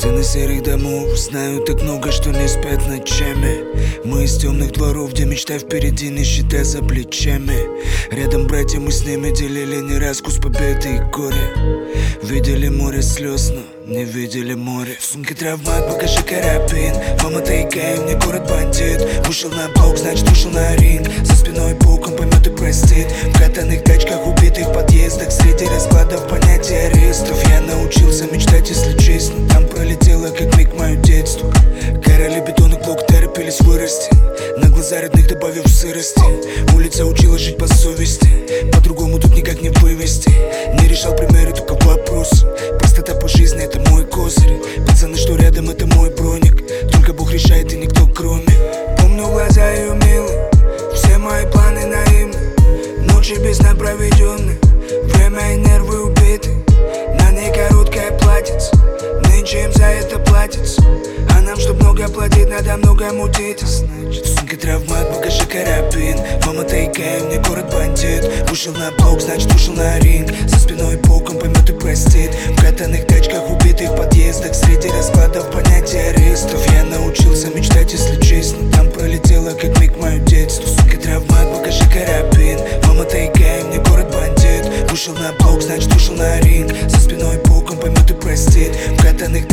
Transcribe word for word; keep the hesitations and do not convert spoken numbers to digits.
Стены серых домов знают так много, что не спят ночами. Мы из темных дворов, где мечта впереди, нищета за плечами. Рядом братья, мы с ними делили не раз вкус победы и горе. Видели море слез, но не видели море. В сумке травмат, покажи карабин. Мама тайкай, мне город бандит. Вышел на блок, значит вышел на ринг. За спиной паук, он поймет и простит. В катанных тачках, убитых в подъездах. Среди раскладов понятия арестов я научился мечтать, если честно. Там пролетело, как миг, мое детство. Короли бетона, клок торопились вырасти. На глаза родных добавив сырости. Улица учила жить по совести. По-другому тут никак не вывести. Не решал примеры, только вопрос. Простота по жизни, это мой козырь. Пацаны, что рядом, это мой броник. Только Бог решает и никто кроме. Помню глаза ее милые, все мои планы наивны. Ночи без сна проведенные, время и нервы убиты. На ней короткая платьице, нынче им за это платится. А нам, чтоб много платить, надо много мутить. Значит, в сумке травмат, покажи карабин. Мама тайкай, мне город бандит. Вышел на блок, значит вышел на ринг. За спиной бок, он поймет и простит. В катанных тачках, убитых в подъездах. Среди раскладов понятия арестов я научился мечтать, если честно. Там пролетело, как миг, мое детство. В сумке травмат, покажи карабин. Мама тайкай, мне город бандит. Вышел на блок, значит вышел на ринг. За спиной бок, он поймет и простит. В катанных